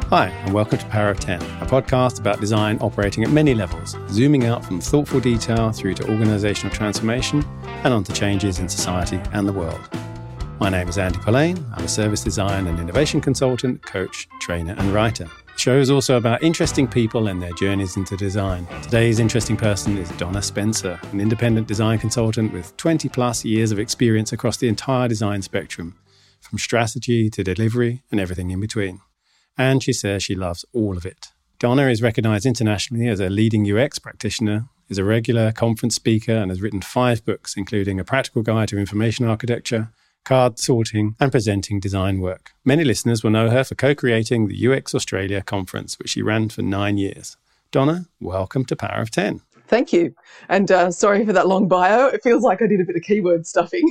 Hi, and welcome to Power of 10, a podcast about design operating at many levels, zooming out from thoughtful detail through to organisational transformation and onto changes in society and the world. My name is Andy Polaine. I'm a service design and innovation consultant, coach, trainer and writer. The show is also about interesting people and their journeys into design. Today's interesting person is Donna Spencer, an independent design consultant with 20 plus years of experience across the entire design spectrum, from strategy to delivery and everything in between. And she says she loves all of it. Donna is recognised internationally as a leading UX practitioner, is a regular conference speaker, and has written 5 books, including A Practical Guide to Information Architecture, Card Sorting, and Presenting Design Work. Many listeners will know her for co-creating the UX Australia conference, which she ran for 9 years. Donna, welcome to Power of 10. Thank you. And sorry for that long bio. It feels like I did a bit of keyword stuffing.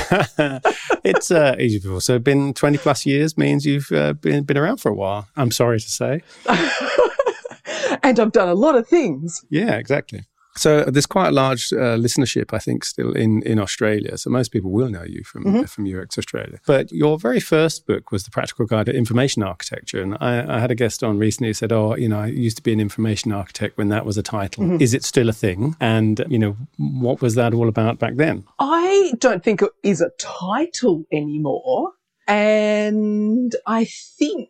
It's easy before. So been 20 plus years means you've been around for a while, I'm sorry to say. And I've done a lot of things. Yeah, exactly. So there's quite a large listenership, I think, still in Australia. So most people will know you from UX Australia. But your very first book was The Practical Guide to Information Architecture. And I had a guest on recently who said, I used to be an information architect when that was a title. Mm-hmm. Is it still a thing? And, what was that all about back then? I don't think it is a title anymore. And I think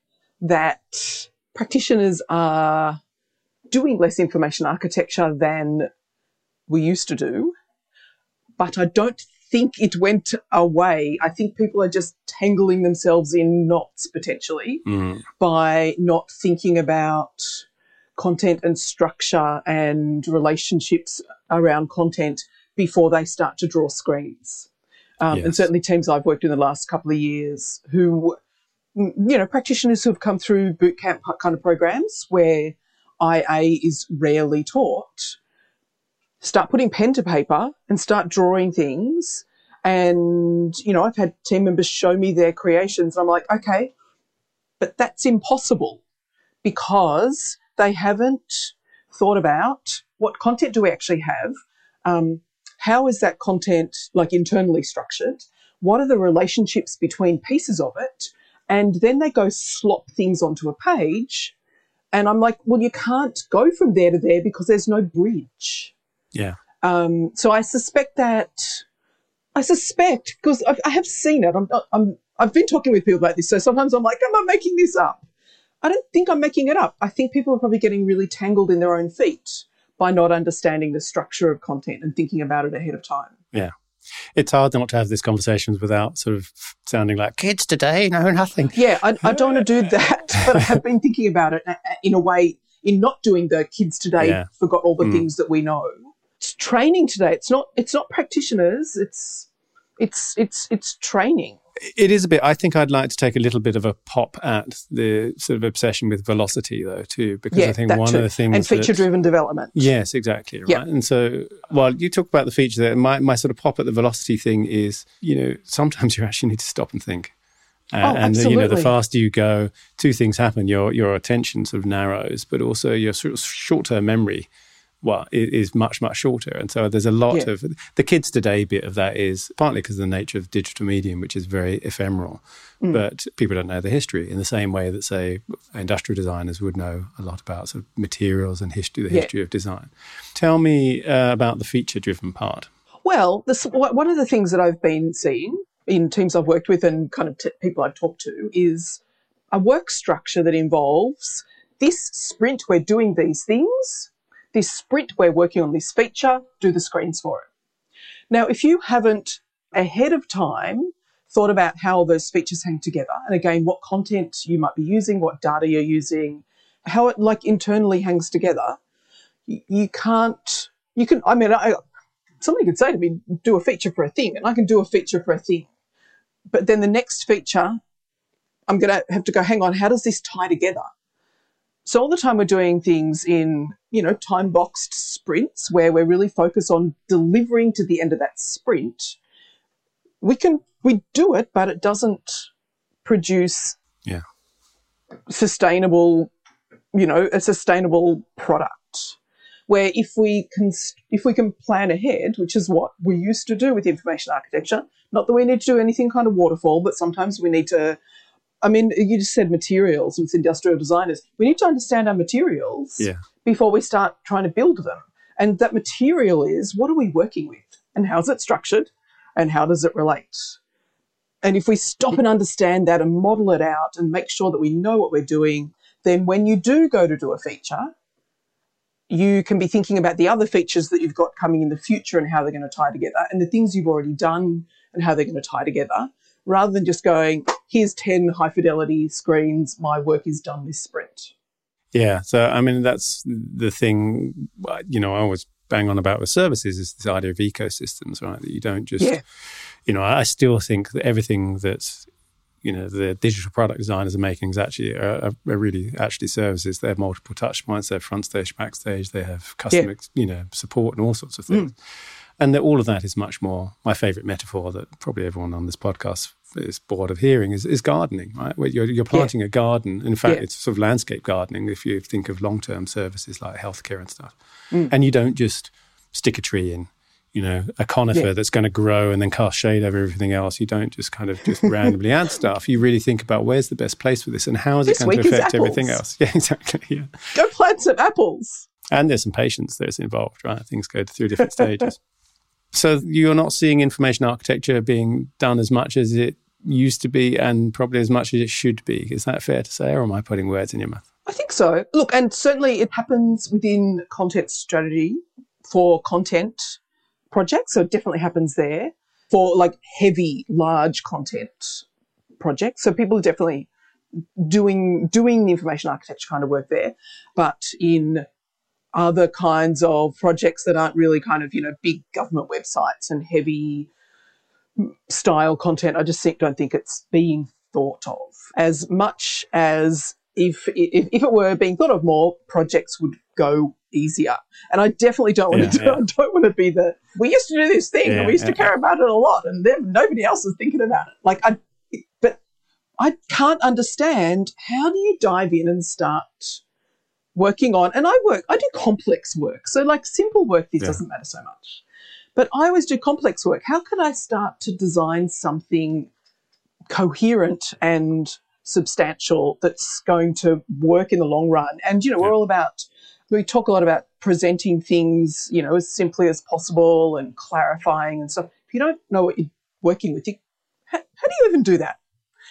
that practitioners are doing less information architecture than we used to do, but I don't think it went away. I think people are just tangling themselves in knots potentially by not thinking about content and structure and relationships around content before they start to draw screens. Yes. And certainly teams I've worked in the last couple of years who, practitioners who have come through boot camp kind of programs where IA is rarely taught, start putting pen to paper and start drawing things. And, I've had team members show me their creations. And I'm like, okay, but that's impossible because they haven't thought about what content do we actually have? How is that content internally structured? What are the relationships between pieces of it? And then they go slop things onto a page. And I'm like, well, you can't go from there to there because there's no bridge. Yeah. So I suspect because I have seen it. I've been talking with people about this. So sometimes I'm like, am I making this up? I don't think I'm making it up. I think people are probably getting really tangled in their own feet by not understanding the structure of content and thinking about it ahead of time. Yeah. It's hard not to have these conversations without sort of sounding like kids today know nothing. Yeah, I don't want to do that, but I have been thinking about it in a way, in not doing the kids today forgot all the things that we know. It's training today. It's not practitioners. It's training. It is a bit. I think I'd like to take a little bit of a pop at the sort of obsession with velocity, though, too, because I think one of the things and feature-driven development. Yes, exactly. Right. Yep. And so, while you talk about the feature there, my sort of pop at the velocity thing is, sometimes you actually need to stop and think. And absolutely. The faster you go, 2 things happen. Your attention sort of narrows, but also your sort of short-term memory. Well, it is much, much shorter. And so there's a lot of the kids today bit of that is partly because of the nature of digital medium, which is very ephemeral. But people don't know the history in the same way that, say, industrial designers would know a lot about sort of materials and the history of design. Tell me about the feature-driven part. Well, one of the things that I've been seeing in teams I've worked with and kind of people I've talked to is a work structure that involves this sprint, we're doing these things. This sprint, we're working on this feature, do the screens for it. Now, if you haven't ahead of time thought about how those features hang together, and again, what content you might be using, what data you're using, how it internally hangs together, somebody could say to me, do a feature for a thing, and I can do a feature for a thing. But then the next feature, I'm going to have to go, hang on, how does this tie together? So all the time we're doing things in, time-boxed sprints where we're really focused on delivering to the end of that sprint. We do it, but it doesn't produce sustainable, a sustainable product. Where if we can plan ahead, which is what we used to do with information architecture, not that we need to do anything kind of waterfall, but sometimes we need to I mean, you just said materials with industrial designers. We need to understand our materials before we start trying to build them. And that material is, what are we working with? And how's it structured? And how does it relate? And if we stop and understand that and model it out and make sure that we know what we're doing, then when you do go to do a feature, you can be thinking about the other features that you've got coming in the future and how they're going to tie together, and the things you've already done and how they're going to tie together, rather than just going, here's 10 high-fidelity screens, my work is done this sprint. Yeah, so, I mean, that's the thing, I always bang on about with services is this idea of ecosystems, right? That you don't just, I still think that everything that's, the digital product designers are making is actually are really actually services. They have multiple touch points. They have front stage, backstage. They have customer, support and all sorts of things. And that all of that is much more, my favourite metaphor that probably everyone on this podcast is bored of hearing is gardening, right? Where you're planting a garden. In fact, it's sort of landscape gardening if you think of long-term services like healthcare and stuff. And you don't just stick a tree in, a conifer that's going to grow and then cast shade over everything else. You don't just kind of just randomly add stuff. You really think about where's the best place for this and how is it going to affect everything else. Yeah, exactly. Yeah. Go plant some apples. And there's some patience that's involved, right? Things go through different stages. So you're not seeing information architecture being done as much as it used to be and probably as much as it should be. Is that fair to say, or am I putting words in your mouth? I think so. Look, and certainly it happens within content strategy for content projects. So it definitely happens there for like heavy, large content projects. So people are definitely doing the information architecture kind of work there. But in other kinds of projects that aren't really kind of, big government websites and heavy style content, I just don't think it's being thought of as much as if it were being thought of more, projects would go easier. And I definitely don't want to. I don't want to be we used to do this thing and we used to care about it a lot, and then nobody else is thinking about it. But I can't understand, how do you dive in and start working on? And I do complex work, so like simple work, this doesn't matter so much. But I always do complex work. How could I start to design something coherent and substantial that's going to work in the long run? And, we talk a lot about presenting things, as simply as possible and clarifying and stuff. If you don't know what you're working with, how do you even do that?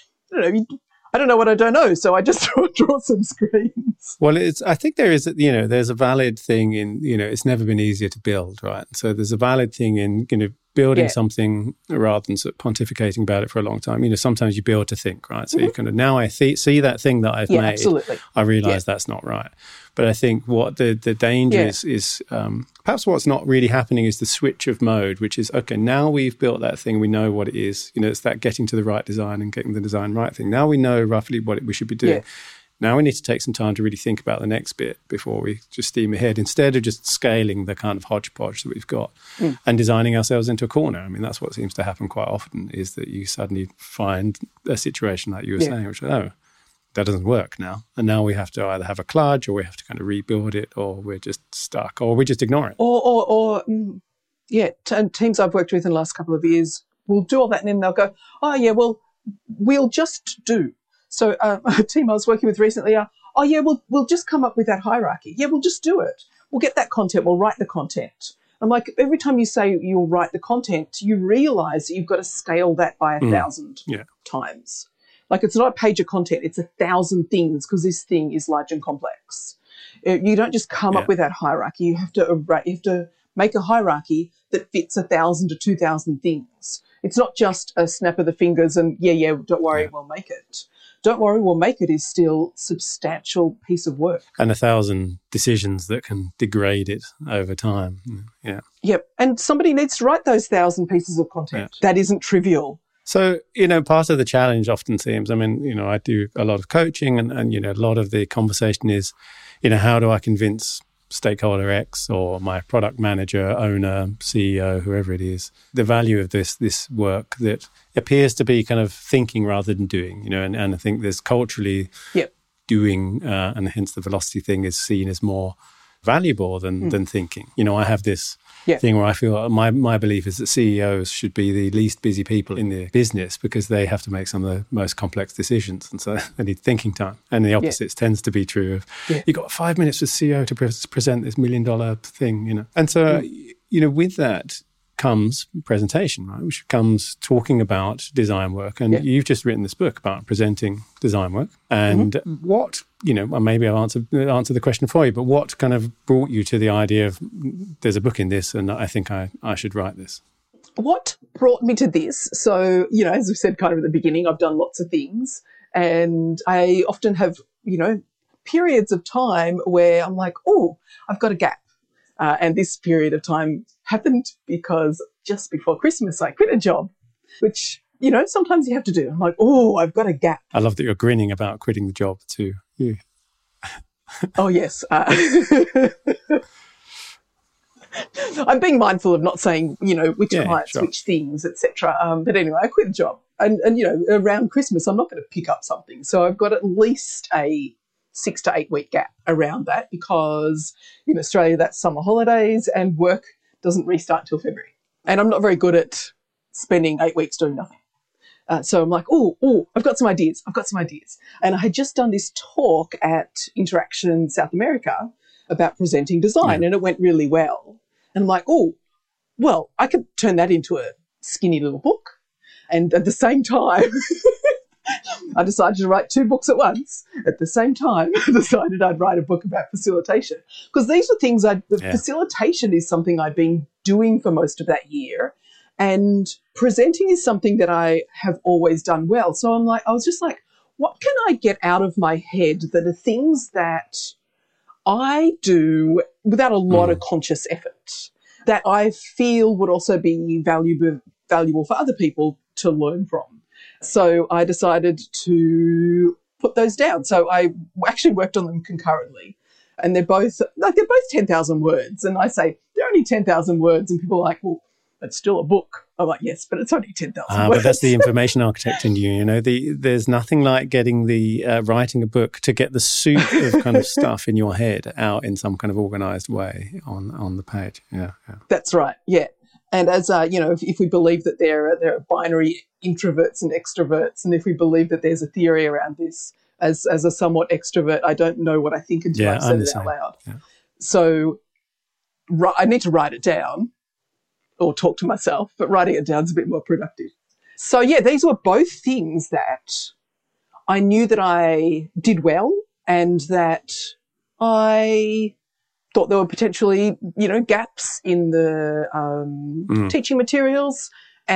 I don't know what I don't know, so I just draw some screens. Well, I think there is, there's a valid thing in, it's never been easier to build, right? So there's a valid thing in, building something rather than sort of pontificating about it for a long time. Sometimes you build to think, right? So you kind of, now I see that thing that I've made, absolutely. I realise that's not right. But I think what the danger is perhaps what's not really happening is the switch of mode, which is, okay, now we've built that thing, we know what it is. It's that getting to the right design and getting the design right thing. Now we know roughly what we should be doing. Yeah. Now we need to take some time to really think about the next bit before we just steam ahead, instead of just scaling the kind of hodgepodge that we've got and designing ourselves into a corner. I mean, that's what seems to happen quite often, is that you suddenly find a situation like you were saying, which, that doesn't work now. And now we have to either have a kludge, or we have to kind of rebuild it, or we're just stuck, or we just ignore it. Teams I've worked with in the last couple of years will do all that, and then they'll go, we'll just do. So a team I was working with recently we'll just come up with that hierarchy. Yeah, we'll just do it. We'll get that content. We'll write the content. I'm like, every time you say you'll write the content, you realise that you've got to scale that by 1,000 times. Like, it's not a page of content, it's 1,000 things, because this thing is large and complex. You don't just come up with that hierarchy. You have to make a hierarchy that fits 1,000 to 2,000 things. It's not just a snap of the fingers and, don't worry, we'll make it. Don't worry, we'll make it is still substantial piece of work. And 1,000 decisions that can degrade it over time. Yeah. Yep. And somebody needs to write those 1,000 pieces of content. That isn't trivial. So, part of the challenge often seems, I do a lot of coaching and a lot of the conversation is, how do I convince stakeholder X or my product manager, owner, CEO, whoever it is, the value of this work that appears to be kind of thinking rather than doing, and I think there's culturally doing, and hence the velocity thing is seen as more valuable than thinking. I have this thing where I feel my belief is that CEOs should be the least busy people in the business because they have to make some of the most complex decisions. And so they need thinking time. And the opposite tends to be true of, you've got 5 minutes for CEO to present this $1 million thing, you know. And so, you know, with that comes presentation, right? Which comes talking about design work. And you've just written this book about presenting design work. And what, you know, maybe I'll answer the question for you, but what kind of brought you to the idea of there's a book in this and I think I should write this? What brought me to this? So, you know, as we said kind of at the beginning, I've done lots of things and I often have, you know, periods of time where I'm like, oh, I've got a gap. And this period of time happened because just before Christmas, I quit a job, which, you know, sometimes you have to do. I'm like, oh, I've got a gap. I love that you're grinning about quitting the job too. Yeah. Oh, yes. I'm being mindful of not saying, you know, which clients, which things, etc. But anyway, I quit a job. And, you know, around Christmas, I'm not going to pick up something. So I've got at least a 6 to 8 week gap around that because in Australia that's summer holidays and work doesn't restart till February. And I'm not very good at spending 8 weeks doing nothing. So I'm like, oh, I've got some ideas. And I had just done this talk at Interaction South America about presenting design and it went really well. And I'm like, oh, well, I could turn that into a skinny little book. And at the same time, I decided to write 2 books at once. At the same time, I decided I'd write a book about facilitation because these are things facilitation is something I've been doing for most of that year and presenting is something that I have always done well. So I was just like, what can I get out of my head that are things that I do without a lot of conscious effort that I feel would also be valuable for other people to learn from. So I decided to put those down. So I actually worked on them concurrently. And they're both 10,000 words. And I say, they're only 10,000 words. And people are like, well, it's still a book. I'm like, yes, but it's only 10,000 words. But that's the information architect in you. You know, there's nothing like getting writing a book to get the soup of kind of stuff in your head out in some kind of organised way on the page. Yeah. That's right. Yeah. And as, you know, if we believe that there are binary introverts and extroverts, and if we believe that there's a theory around this, as a somewhat extrovert, I don't know what I think until I've said it out loud. Yeah. So I need to write it down or talk to myself, but writing it down is a bit more productive. So, yeah, these were both things that I knew that I did well and that I thought there were potentially, you know, gaps in the teaching materials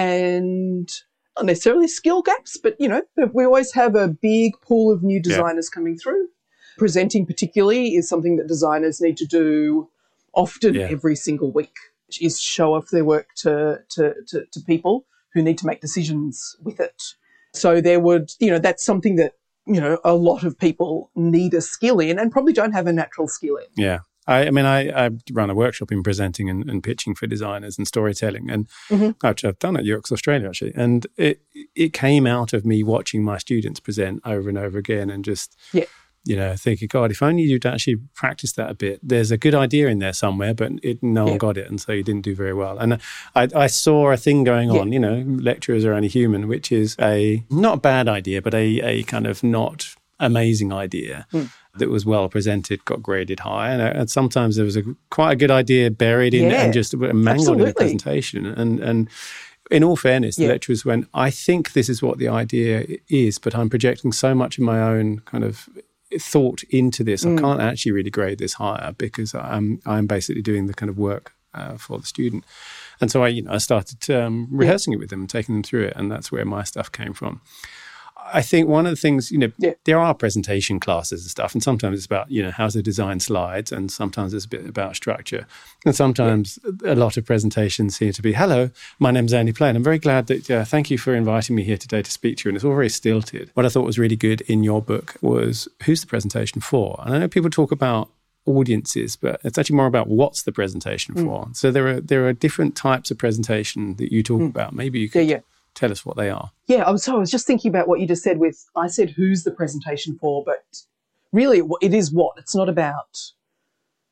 and not necessarily skill gaps, but, you know, we always have a big pool of new designers coming through. Presenting particularly is something that designers need to do often every single week, which is show off their work to people who need to make decisions with it. So there would, you know, that's something that, you know, a lot of people need a skill in and probably don't have a natural skill in. Yeah. I mean, I run a workshop in presenting and pitching for designers and storytelling, and which I've done at UX Australia, actually. And it came out of me watching my students present over and over again and just, you know, thinking, God, if only you'd actually practice that a bit. There's a good idea in there somewhere, but no one got it, and so you didn't do very well. And I saw a thing going on, you know, lecturers are only human, which is a not a bad idea, but a kind of not amazing idea that was well presented, got graded high, and sometimes there was quite a good idea buried in it and just mangled in the presentation. And in all fairness, the lecturers went, I think this is what the idea is, but I'm projecting so much of my own kind of thought into this. I can't actually really grade this higher because I'm basically doing the kind of work for the student. And so I started rehearsing it with them and taking them through it, and that's where my stuff came from. I think one of the things, you know, there are presentation classes and stuff, and sometimes it's about, you know, how to design slides, and sometimes it's a bit about structure. And sometimes a lot of presentations seem to be, hello, my name's Andy Play, and I'm very glad that, thank you for inviting me here today to speak to you. And it's all very stilted. What I thought was really good in your book was, who's the presentation for? And I know people talk about audiences, but it's actually more about what's the presentation for. So there are different types of presentation that you talk about. Maybe you could tell us what they are. Yeah, I was just thinking about what you just said with, I said who's the presentation for, but really it is what? It's not about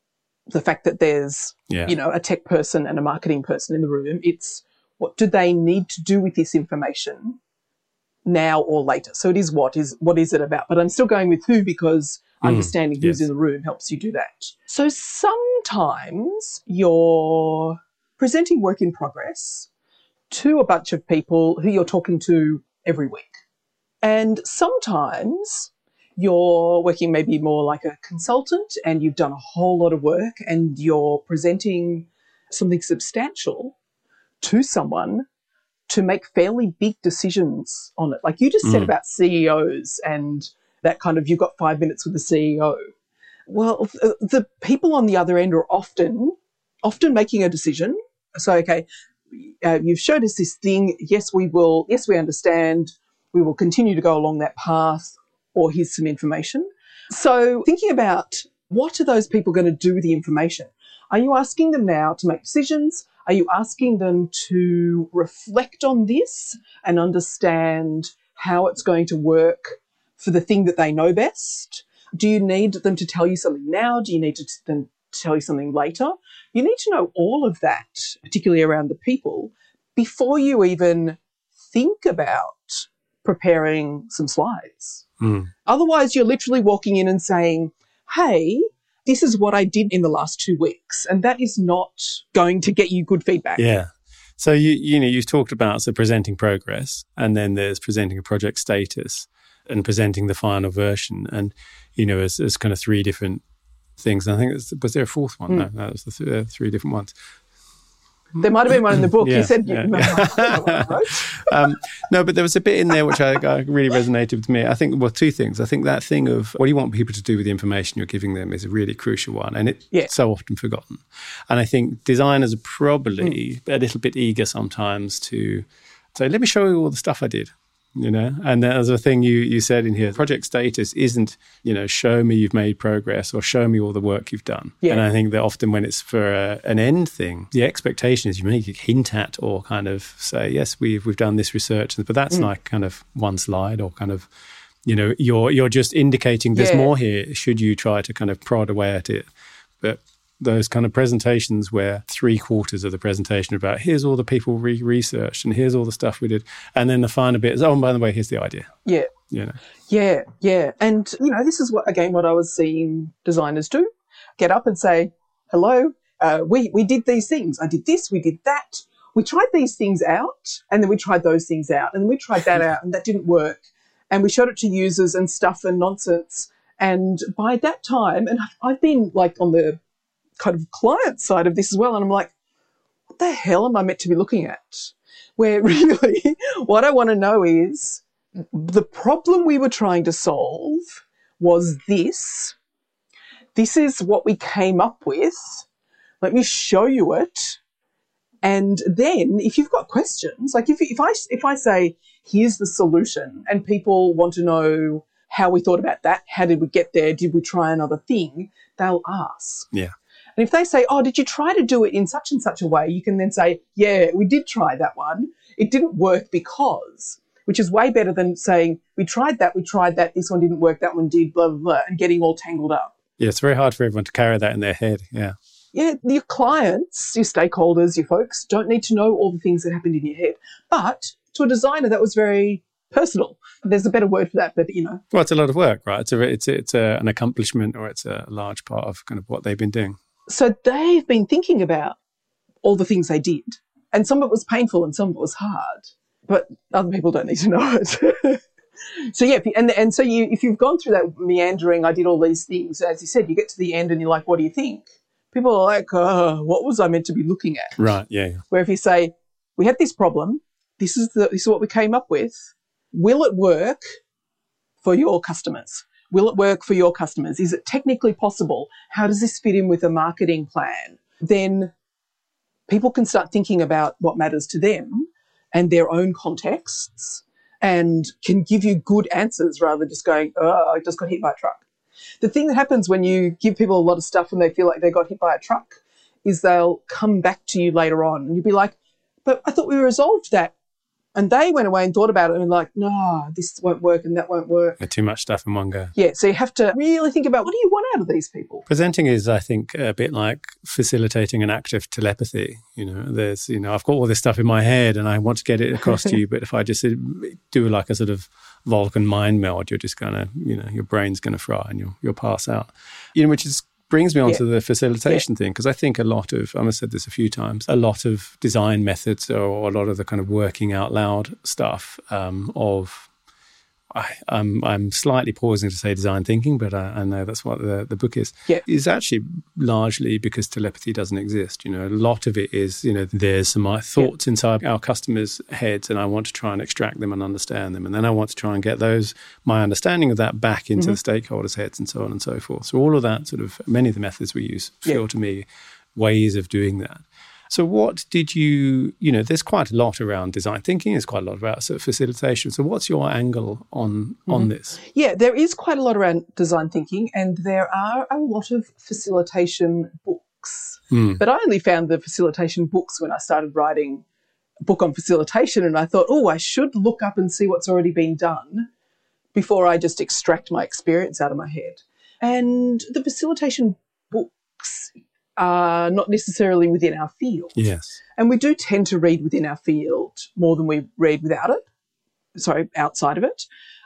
the fact that there's, a tech person and a marketing person in the room. It's what do they need to do with this information now or later? So it is what is it about? But I'm still going with who because understanding who's in the room helps you do that. So sometimes you're presenting work in progress to a bunch of people who you're talking to every week. And sometimes you're working maybe more like a consultant and you've done a whole lot of work and you're presenting something substantial to someone to make fairly big decisions on it. Like you just said about CEOs and that kind of, you've got 5 minutes with the CEO. Well, the people on the other end are often making a decision. So, okay, you've showed us this thing. Yes, we will. Yes, we understand. We will continue to go along that path, or here's some information. So thinking about what are those people going to do with the information? Are you asking them now to make decisions? Are you asking them to reflect on this and understand how it's going to work for the thing that they know best? Do you need them to tell you something now? Do you need them to tell you something later? You need to know all of that, particularly around the people, before you even think about preparing some slides. Otherwise, you're literally walking in and saying, hey, this is what I did in the last 2 weeks, and that is not going to get you good feedback. Yeah. So, you've talked about presenting progress, and then there's presenting a project status and presenting the final version. And, as kind of 3 different things. And I think, was there a 4th one? No, that was the 3 different ones. There might have been one in the book. You said you no, but there was a bit in there which I really resonated with me. I think, 2 things. I think that thing of what do you want people to do with the information you're giving them is a really crucial one, and it's so often forgotten. And I think designers are probably a little bit eager sometimes to say, let me show you all the stuff I did. And there's a thing you said in here, project status isn't, show me you've made progress or show me all the work you've done. Yeah. And I think that often when it's for an end thing, the expectation is you make a hint at or kind of say, yes, we've done this research, but that's like kind of one slide or kind of, you're just indicating there's more here. Should you try to kind of prod away at it? But those kind of presentations where 3/4 of the presentation are about here's all the people researched and here's all the stuff we did. And then the final bit is, and by the way, here's the idea. Yeah. Yeah. And, this is what I was seeing designers do. Get up and say, hello, we did these things. I did this, we did that. We tried these things out and then we tried those things out and then we tried that out and that didn't work. And we showed it to users and stuff and nonsense. And by that time, and I've been like on the kind of client side of this as well. And I'm like, what the hell am I meant to be looking at? Where really what I want to know is the problem we were trying to solve was this. This is what we came up with. Let me show you it. And then if you've got questions, like if I say, here's the solution and people want to know how we thought about that, how did we get there, did we try another thing, they'll ask. Yeah. And if they say, oh, did you try to do it in such and such a way? You can then say, yeah, we did try that one. It didn't work because, which is way better than saying, we tried that, this one didn't work, that one did, blah, blah, blah, and getting all tangled up. Yeah, it's very hard for everyone to carry that in their head, yeah. Yeah, your clients, your stakeholders, your folks don't need to know all the things that happened in your head. But to a designer, that was very personal. There's a better word for that, but Well, it's a lot of work, right? It's an accomplishment or it's a large part of kind of what they've been doing. So they've been thinking about all the things they did. And some of it was painful and some of it was hard. But other people don't need to know it. So, yeah, if you've gone through that meandering, I did all these things, as you said, you get to the end and you're like, what do you think? People are like, what was I meant to be looking at? Right, yeah. Where if you say, we had this problem, this is what we came up with. Will it work for your customers? Will it work for your customers? Is it technically possible? How does this fit in with a marketing plan? Then people can start thinking about what matters to them and their own contexts and can give you good answers rather than just going, oh, I just got hit by a truck. The thing that happens when you give people a lot of stuff and they feel like they got hit by a truck is they'll come back to you later on and you'll be like, but I thought we resolved that And they went away and thought about it and like, no, this won't work and that won't work. Too much stuff in one go. Yeah, so you have to really think about what do you want out of these people? Presenting is, I think, a bit like facilitating an active telepathy. There's, I've got all this stuff in my head and I want to get it across to you, but if I just do like a sort of Vulcan mind meld, you're just going to, your brain's going to fry and you'll pass out. Which brings me on to the facilitation thing, because I think a lot of, I must have said this a few times, a lot of design methods or a lot of the kind of working out loud stuff I'm slightly pausing to say design thinking, but I know that's what the book is. Yeah. Is actually largely because telepathy doesn't exist. A lot of it is, there's some thoughts inside our customers' heads and I want to try and extract them and understand them. And then I want to try and get my understanding of that back into the stakeholders' heads and so on and so forth. So all of that many of the methods we use feel to me ways of doing that. So what did there's quite a lot around design thinking, there's quite a lot about sort of facilitation. So what's your angle on this? Yeah, there is quite a lot around design thinking and there are a lot of facilitation books. But I only found the facilitation books when I started writing a book on facilitation and I thought, I should look up and see what's already been done before I just extract my experience out of my head. And the facilitation books are not necessarily within our field. Yes. And we do tend to read within our field more than we read outside of it.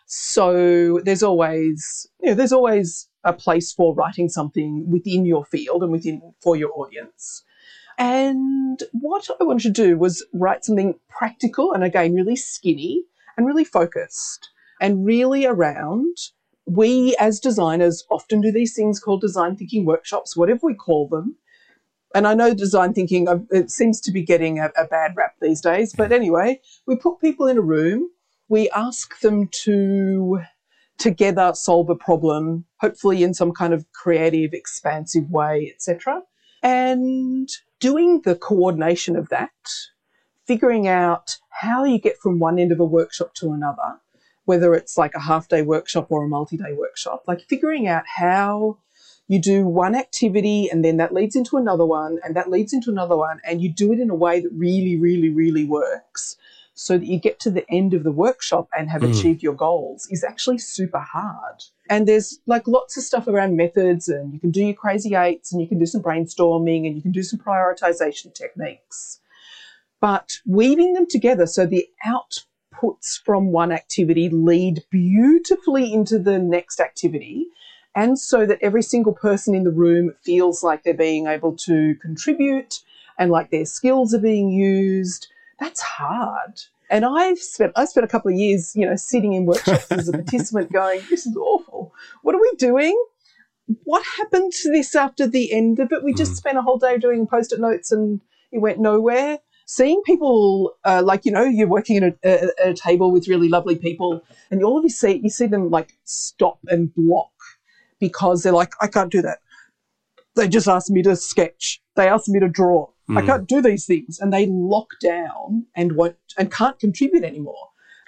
So there's always a place for writing something within your field and for your audience. And what I wanted to do was write something practical and, again, really skinny and really focused and really around. We as designers often do these things called design thinking workshops, whatever we call them. And I know design thinking, it seems to be getting a bad rap these days. But anyway, we put people in a room. We ask them to together solve a problem, hopefully in some kind of creative, expansive way, etc. And doing the coordination of that, figuring out how you get from one end of a workshop to another, whether it's like a half-day workshop or a multi-day workshop, like figuring out how you do one activity and then that leads into another one and that leads into another one and you do it in a way that really, really, really works so that you get to the end of the workshop and have achieved your goals is actually super hard. And there's like lots of stuff around methods and you can do your crazy eights and you can do some brainstorming and you can do some prioritization techniques. But weaving them together so the outputs from one activity lead beautifully into the next activity, and so that every single person in the room feels like they're being able to contribute and like their skills are being used, that's hard. And I spent a couple of years, sitting in workshops as a participant going, this is awful. What are we doing? What happened to this after the end of it? We just spent a whole day doing Post-it notes and it went nowhere. Seeing people, you're working at a table with really lovely people and all of you see them like stop and block because they're like, I can't do that. They just asked me to sketch. They asked me to draw. I can't do these things. And they lock down and can't contribute anymore.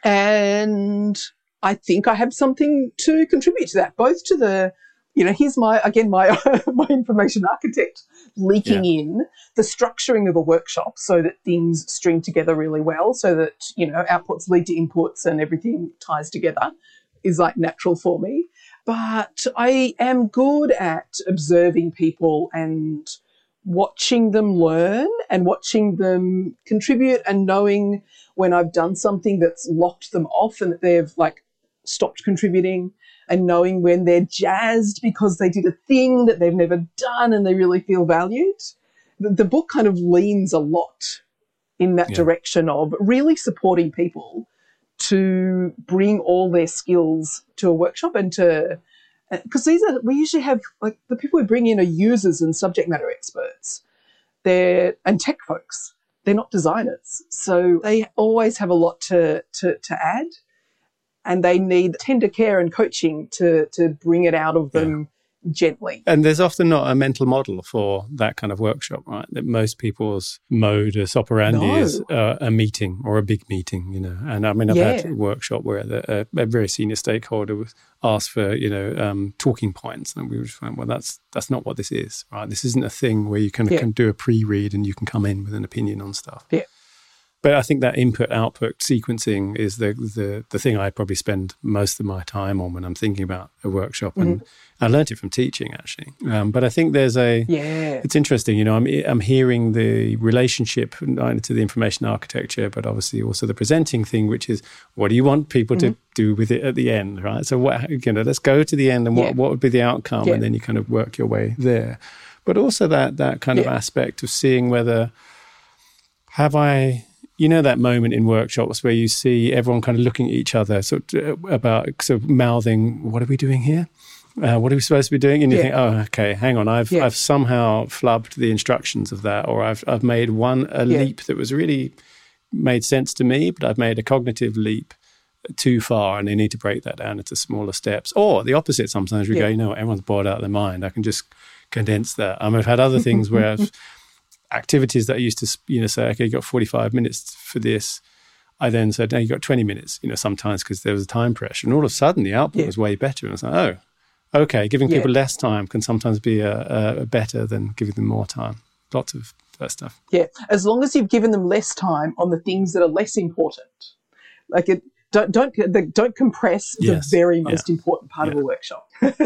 And I think I have something to contribute to that, both to the, here's my information architect leaking in the structuring of a workshop so that things string together really well, so that, outputs lead to inputs and everything ties together is like natural for me. But I am good at observing people and watching them learn and watching them contribute and knowing when I've done something that's locked them off and that they've like stopped contributing, and knowing when they're jazzed because they did a thing that they've never done and they really feel valued. The book kind of leans a lot in that direction of really supporting people to bring all their skills to a workshop and because we usually have, like, the people we bring in are users and subject matter experts. And tech folks. They're not designers. So they always have a lot to add, and they need tender care and coaching to bring it out of them gently. And there's often not a mental model for that kind of workshop, right? That most people's modus operandi is a meeting or a big meeting, And I mean, I've had a workshop where a very senior stakeholder was asked for, talking points, and we were just like, well, that's not what this is, right? This isn't a thing where you can do a pre-read and you can come in with an opinion on stuff. Yeah. But I think that input-output sequencing is the thing I probably spend most of my time on when I'm thinking about a workshop. And I learned it from teaching, actually. But I think there's it's interesting, you know, I'm hearing the relationship to the information architecture, but obviously also the presenting thing, which is what do you want people to do with it at the end, right? So, let's go to the end and what would be the outcome? And then you kind of work your way there. But also that kind of aspect of seeing whether you know, that moment in workshops where you see everyone kind of looking at each other, sort of mouthing, what are we doing here? What are we supposed to be doing? And you think, oh, okay, hang on, I've somehow flubbed the instructions of that, or I've made a leap that was really made sense to me, but I've made a cognitive leap too far, and they need to break that down into smaller steps. Or the opposite, sometimes we go, you know what, everyone's bored out of their mind. I can just condense that. I've had other things where activities that I used to, you know, say, okay, you got 45 minutes for this. I then said, no, you got 20 minutes, you know, sometimes because there was a time pressure. And all of a sudden the output was way better. And I was like, oh, okay, giving people less time can sometimes be a better than giving them more time. Lots of that stuff. Yeah, as long as you've given them less time on the things that are less important. Like don't compress the very most important part of a workshop.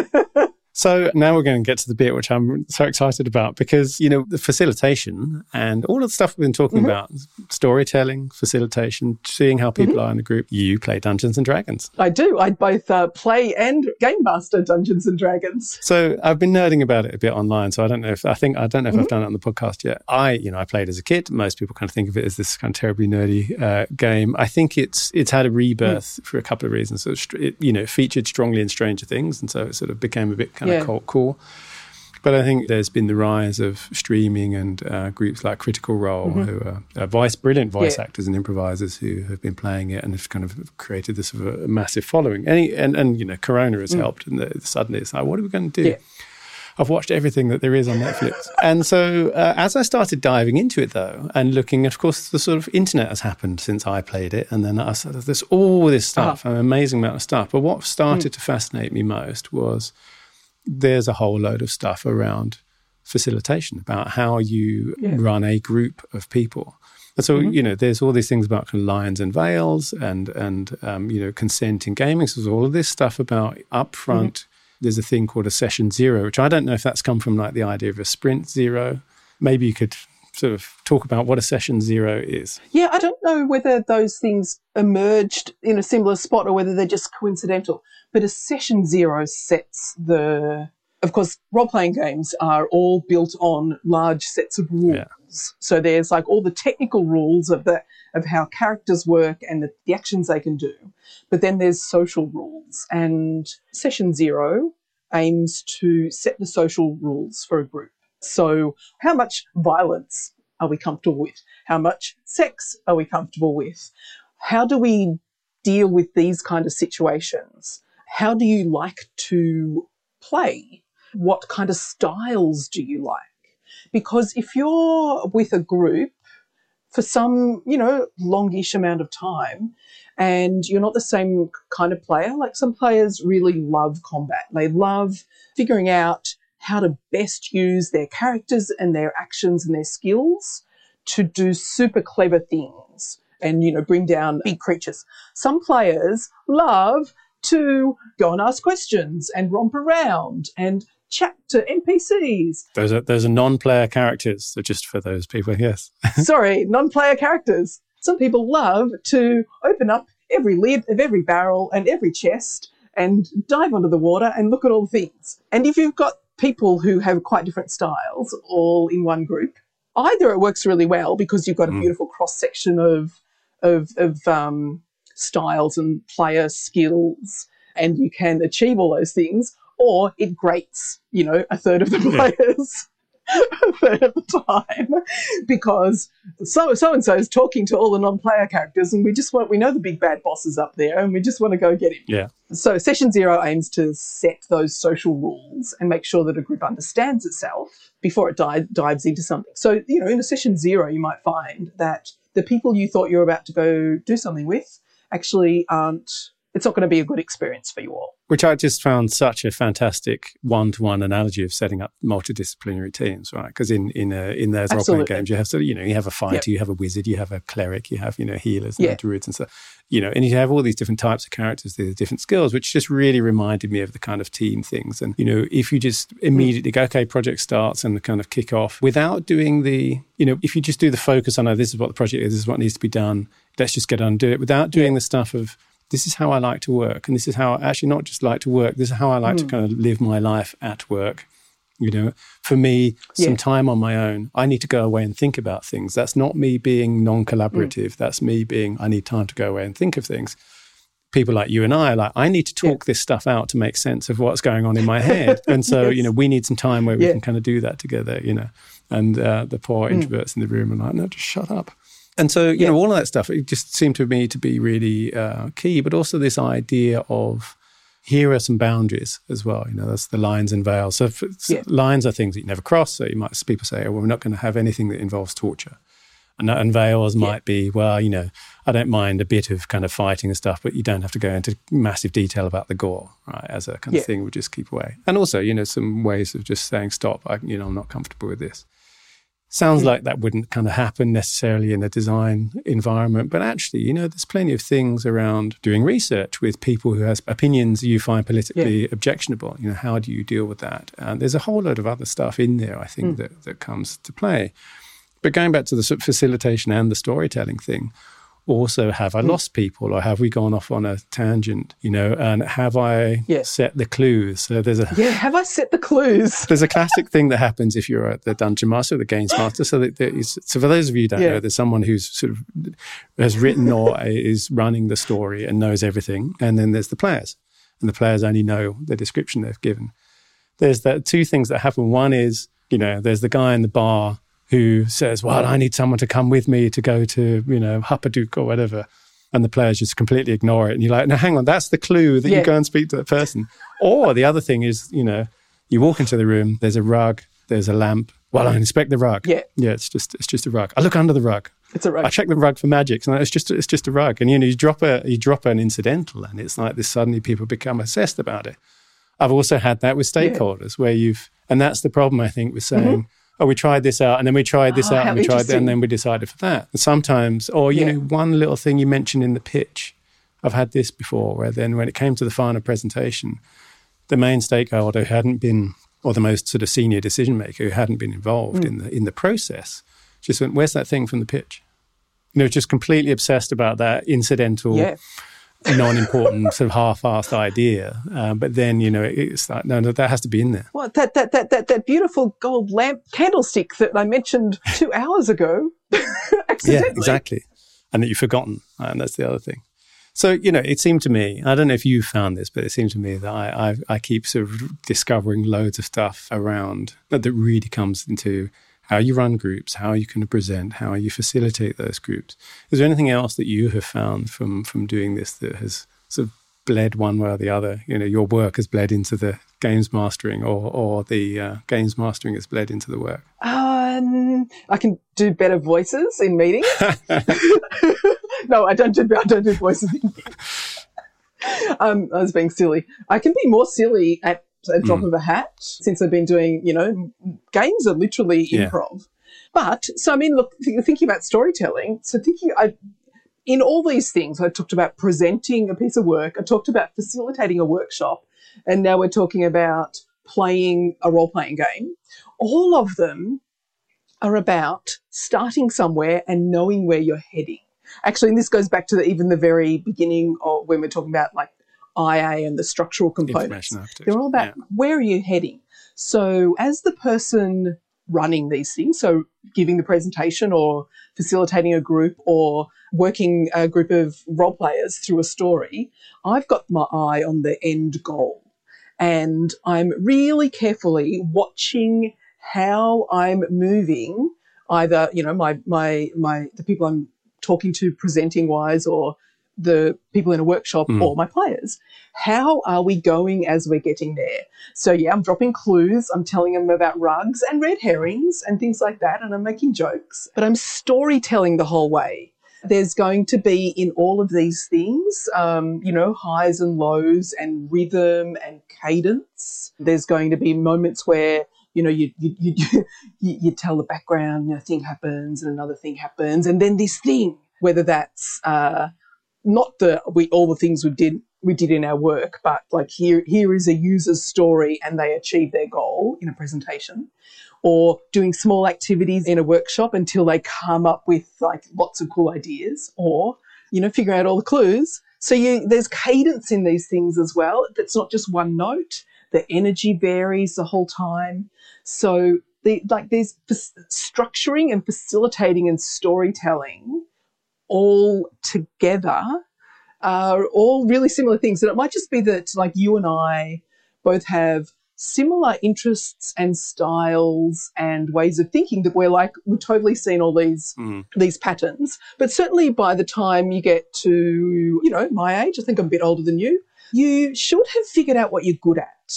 So now we're going to get to the bit which I'm so excited about because, you know, the facilitation and all of the stuff we've been talking about, storytelling, facilitation, seeing how people are in a group. You play Dungeons & Dragons. I do. I both play and game master Dungeons & Dragons. So I've been nerding about it a bit online. So I don't know if I've done it on the podcast yet. I played as a kid. Most people kind of think of it as this kind of terribly nerdy game. I think it's had a rebirth for a couple of reasons. So it featured strongly in Stranger Things, and so it sort of became a bit kind of cool. But I think there's been the rise of streaming and groups like Critical Role, who are brilliant voice actors and improvisers who have been playing it and have kind of created this sort of a massive following. And you know, Corona has helped, and suddenly it's like, what are we going to do? Yeah. I've watched everything that there is on Netflix. And so as I started diving into it, though, and looking, of course, the sort of internet has happened since I played it. And then there's all this stuff, an amazing amount of stuff. But what started to fascinate me most was there's a whole load of stuff around facilitation, about how you run a group of people. And so, you know, there's all these things about kind of lines and veils and you know, consent in gaming. So there's all of this stuff about upfront. There's a thing called a session zero, which I don't know if that's come from like the idea of a sprint zero. Maybe you could sort of talk about what a session zero is. Yeah, I don't know whether those things emerged in a similar spot or whether they're just coincidental. But a session zero sets of course, role-playing games are all built on large sets of rules. Yeah. So there's like all the technical rules of how characters work and the actions they can do. But then there's social rules. And session zero aims to set the social rules for a group. So how much violence are we comfortable with? How much sex are we comfortable with? How do we deal with these kind of situations? How do you like to play? What kind of styles do you like? Because if you're with a group for some, you know, longish amount of time and you're not the same kind of player, like some players really love combat. They love figuring out how to best use their characters and their actions and their skills to do super clever things and, you know, bring down big creatures. Some players love to go and ask questions and romp around and chat to NPCs. Those are non-player characters, so just for those people, yes. Sorry, non-player characters. Some people love to open up every lid of every barrel and every chest and dive under the water and look at all the things. And if you've got people who have quite different styles all in one group, either it works really well because you've got a beautiful cross-section of styles and player skills and you can achieve all those things, or it grates, you know, a third of the players a third of the time because so-and-so is talking to all the non-player characters and we know the big bad boss is up there and we just want to go get him. Yeah. So session zero aims to set those social rules and make sure that a group understands itself before it dives into something. So, you know, in a session zero, you might find that the people you thought you were about to go do something with actually aren't it's not going to be a good experience for you all. Which I just found such a fantastic one-to-one analogy of setting up multidisciplinary teams, right? Because in those role-playing games, you have you have a fighter, you have a wizard, you have a cleric, you have healers and druids and stuff, and you have all these different types of characters, these different skills, which just really reminded me of the kind of team things. And if you just immediately go, okay, project starts and kind of kick off without doing the, if you just do the focus on, oh, this is what the project is, this is what needs to be done, let's just get on and do it, without doing the stuff of, this is how I like to work. And this is how I actually not just like to work. This is how I like to kind of live my life at work. For me, some time on my own, I need to go away and think about things. That's not me being non-collaborative. That's me being, I need time to go away and think of things. People like you and I need to talk this stuff out to make sense of what's going on in my head. And so, we need some time where we can kind of do that together, And the poor introverts in the room are like, no, just shut up. And so, all of that stuff, it just seemed to me to be really key, but also this idea of here are some boundaries as well. That's the lines and veils. So lines are things that you never cross. So people say, oh, well, we're not going to have anything that involves torture. And veils might be, well, I don't mind a bit of kind of fighting and stuff, but you don't have to go into massive detail about the gore, right? As a kind of thing, we'll just keep away. And also, some ways of just saying, stop, I'm not comfortable with this. Sounds like that wouldn't kind of happen necessarily in a design environment, but actually, there's plenty of things around doing research with people who has opinions you find politically objectionable. How do you deal with that? And there's a whole load of other stuff in there, I think, that comes to play. But going back to the sort of facilitation and the storytelling thing, also, have I lost people, or have we gone off on a tangent, and have I set the clues? So have I set the clues? There's a classic thing that happens if you're at the dungeon master or the games master. So for those of you who don't know, there's someone who's sort of has written or is running the story and knows everything. And then there's the players, and the players only know the description they've given. There's two things that happen. One is, there's the guy in the bar who says, well, I need someone to come with me to go to, Huppadook or whatever. And the players just completely ignore it. And you're like, no, hang on, that's the clue that you go and speak to that person. Or the other thing is, you walk into the room, there's a rug, there's a lamp. Well, I inspect the rug. Yeah, it's just a rug. I look under the rug. It's a rug. I check the rug for magic. So it's just a rug. And, you drop an incidental and it's like this, suddenly people become obsessed about it. I've also had that with stakeholders where and that's the problem, I think, with saying, oh, we tried this out, and then we tried this out, and we tried that, and then we decided for that. And sometimes, one little thing you mentioned in the pitch, I've had this before, where then when it came to the final presentation, the main stakeholder who hadn't been, or the most sort of senior decision maker who hadn't been involved in the process, just went, where's that thing from the pitch? Just completely obsessed about that incidental, non-important sort of half-assed idea, but then it's like no, that has to be in there. Well, that beautiful gold lamp candlestick that I mentioned 2 hours ago, accidentally. Yeah, exactly, and that you've forgotten, and that's the other thing. So it seemed to me, I don't know if you found this, but it seemed to me that I keep sort of discovering loads of stuff around that really comes into how you run groups, how you can present, how you facilitate those groups. Is there anything else that you have found from doing this that has sort of bled one way or the other? Your work has bled into the games mastering, or the games mastering has bled into the work? I can do better voices in meetings. No, I don't do voices in meetings. I was being silly. I can be more silly at a drop of a hat since I've been doing, games are literally improv. But, so I mean, look, thinking about storytelling, in all these things, I talked about presenting a piece of work, I talked about facilitating a workshop, and now we're talking about playing a role-playing game. All of them are about starting somewhere and knowing where you're heading. Actually, and this goes back to even the very beginning of when we're talking about like IA and the structural components. They're all about where are you heading? So as the person running these things, so giving the presentation or facilitating a group or working a group of role players through a story, I've got my eye on the end goal. And I'm really carefully watching how I'm moving, either, the people I'm talking to presenting wise, or the people in a workshop, or my players. How are we going as we're getting there? So, I'm dropping clues. I'm telling them about rugs and red herrings and things like that, and I'm making jokes. But I'm storytelling the whole way. there's going to be in all of these things, highs and lows and rhythm and cadence. There's going to be moments where, you tell the background, thing happens and another thing happens. And then this thing, whether that's not all the things we did in our work, but like here is a user's story and they achieve their goal in a presentation, or doing small activities in a workshop until they come up with like lots of cool ideas, or, figuring out all the clues. So there's cadence in these things as well. It's not just one note. The energy varies the whole time. So there's structuring and facilitating and storytelling all together are all really similar things. And it might just be that like you and I both have similar interests and styles and ways of thinking that we've totally seen all these patterns. But certainly by the time you get to, my age, I think I'm a bit older than you should have figured out what you're good at.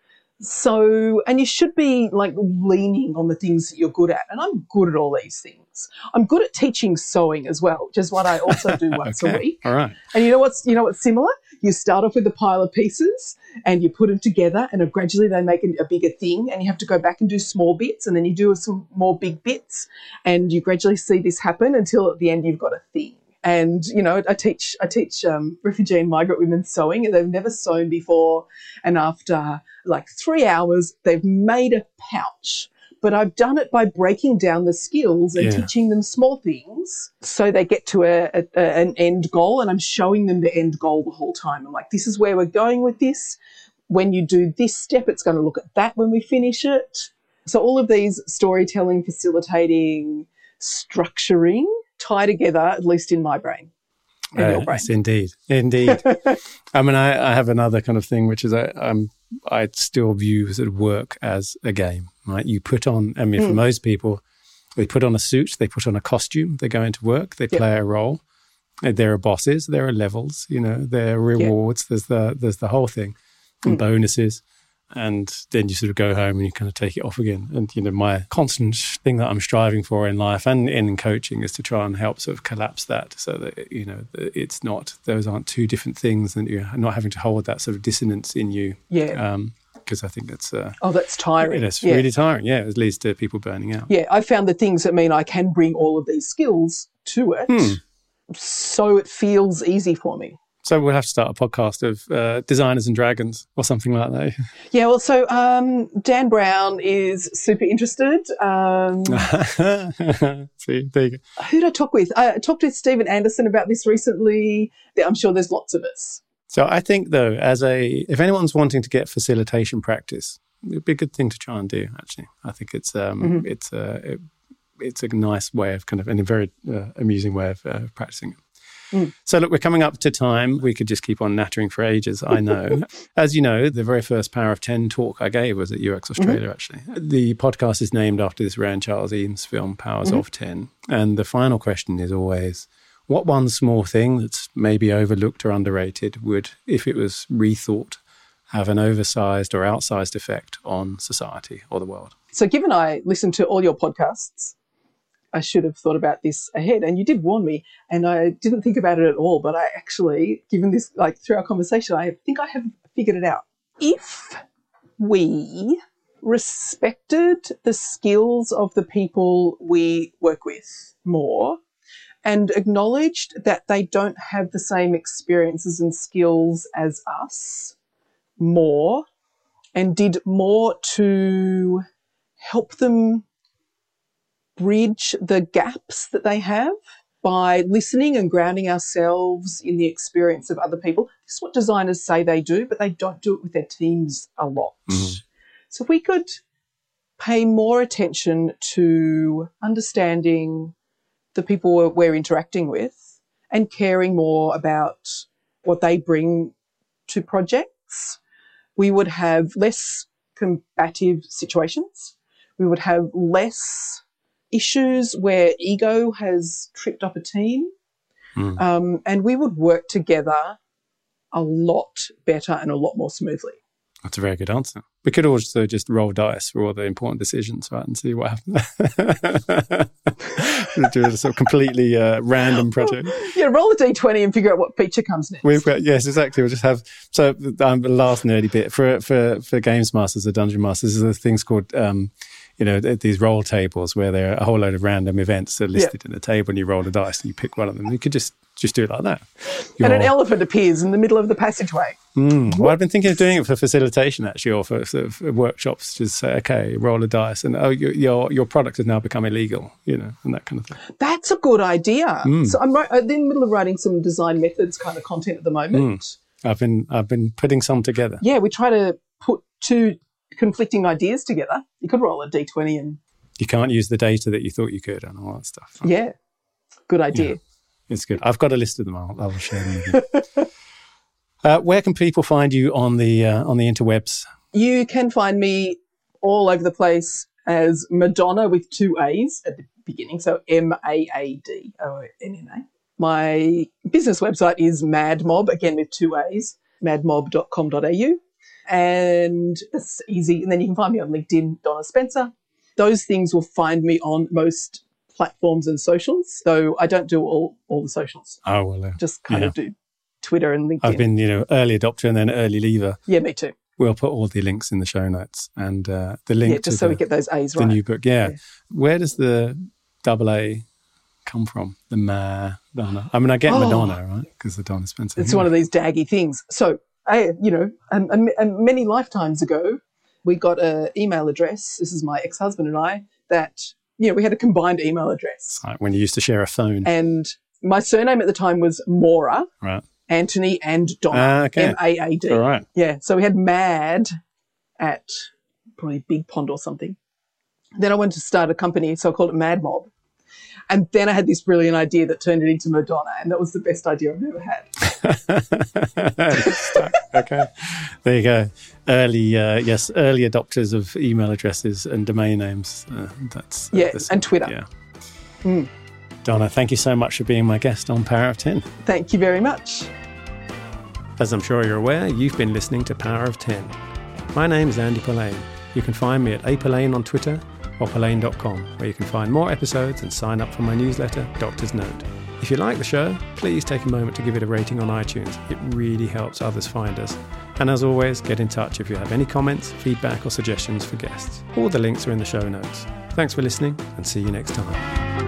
So, and you should be like leaning on the things that you're good at. And I'm good at all these things. I'm good at teaching sewing as well, which is what I also do once a week. All right. And you know what's similar? You start off with a pile of pieces and you put them together, and gradually they make a bigger thing, and you have to go back and do small bits, and then you do some more big bits, and you gradually see this happen until at the end you've got a thing. And, I teach refugee and migrant women sewing, and they've never sewn before. And after like 3 hours, they've made a pouch. But I've done it by breaking down the skills and teaching them small things so they get to an end goal, and I'm showing them the end goal the whole time. I'm like, this is where we're going with this. When you do this step, it's going to look at that when we finish it. So all of these storytelling, facilitating, structuring tie together, at least in my brain and your brain. Yes, indeed. I mean, I have another kind of thing, which is I still view sort of work as a game, right? You put on, for most people, they put on a suit, they put on a costume, they go into work, they play a role. There are bosses, there are levels, there are rewards, there's the whole thing, and bonuses. And then you sort of go home and you kind of take it off again. And, my constant thing that I'm striving for in life and in coaching is to try and help sort of collapse that so that, it's not, those aren't two different things, and you're not having to hold that sort of dissonance in you. Yeah. Because I think that's... that's tiring. It's really tiring, yeah. It leads to people burning out. Yeah, I found the things that mean I can bring all of these skills to it, so it feels easy for me. So we'll have to start a podcast of Designers and Dragons or something like that. Yeah, well, so Dan Brown is super interested. See, there you go. Who did I talk with? I talked with Stephen Anderson about this recently. I'm sure there's lots of us. So I think, though, if anyone's wanting to get facilitation practice, it'd be a good thing to try and do, actually. I think it's a nice way of and a very amusing way of practicing it. So look, we're coming up to time. We could just keep on nattering for ages, I know. As you know, the very first Power of 10 talk I gave was at UX Australia, actually. The podcast is named after this Ray and Charles Eames film, Powers of 10. And the final question is always, what one small thing that's maybe overlooked or underrated would, if it was rethought, have an oversized or outsized effect on society or the world? So given I listened to all your podcasts, I should have thought about this ahead, and you did warn me, and I didn't think about it at all, but I actually, given this, through our conversation, I think I have figured it out. If we respected the skills of the people we work with more and acknowledged that they don't have the same experiences and skills as us more, and did more to help them bridge the gaps that they have by listening and grounding ourselves in the experience of other people. This is what designers say they do, but they don't do it with their teams a lot. So if we could pay more attention to understanding the people we're interacting with and caring more about what they bring to projects, we would have less combative situations. We would have less issues where ego has tripped up a team, and we would work together a lot better and a lot more smoothly. That's a very good answer. We could also just roll dice for all the important decisions, right, and see what happens. Do a sort of completely random project. Yeah, roll a D20 and figure out what feature comes next. Yes, exactly. We'll just have the last nerdy bit for Games Masters or Dungeon Masters. There's things called these roll tables where there are a whole load of random events that are listed in a table, and you roll a dice and you pick one of them. You could just do it like that. And an elephant appears in the middle of the passageway. Well, I've been thinking of doing it for facilitation, actually, or for sort of workshops. Just say, okay, roll a dice, and your product has now become illegal, and that kind of thing. That's a good idea. So I'm in the middle of writing some design methods kind of content at the moment. I've been putting some together. Yeah, we try to put two conflicting ideas together. You could roll a D20 and... You can't use the data that you thought you could and all that stuff. Yeah, good idea. Yeah, it's good. I've got a list of them. I will share them with you. Where can people find you on the interwebs? You can find me all over the place as Madonna with 2 A's at the beginning, so MAADONNA. My business website is MadMob, again with 2 A's, madmob.com.au. And it's easy. And then you can find me on LinkedIn, Donna Spencer. Those things will find me on most platforms and socials. So I don't do all the socials. Oh, well. Just kind of do Twitter and LinkedIn. I've been, early adopter and then early leaver. Yeah, me too. We'll put all the links in the show notes and the link just so we get those A's right. The new book. Yeah. Where does the AA come from? The Madonna. I mean, I get Madonna, right? Because the Donna Spencer. It's one of these daggy things. So, many lifetimes ago, we got an email address. This is my ex-husband and I, that, we had a combined email address. Right, when you used to share a phone. And my surname at the time was Mora. Right. Anthony and Donna. Okay. MAAD. All right. Yeah. So we had Mad at probably Big Pond or something. Then I wanted to start a company, so I called it Mad Mob. And then I had this brilliant idea that turned it into Madonna, and that was the best idea I've ever had. Okay. There you go. Early adopters of email addresses and domain names. And Twitter. Yeah. Donna, thank you so much for being my guest on Power of 10. Thank you very much. As I'm sure you're aware, you've been listening to Power of 10. My name is Andy Polaine. You can find me at apolaine on Twitter or polaine.com, where you can find more episodes and sign up for my newsletter, Doctor's Note. If you like the show, please take a moment to give it a rating on iTunes. It really helps others find us. And as always, get in touch if you have any comments, feedback or suggestions for guests. All the links are in the show notes. Thanks for listening and see you next time.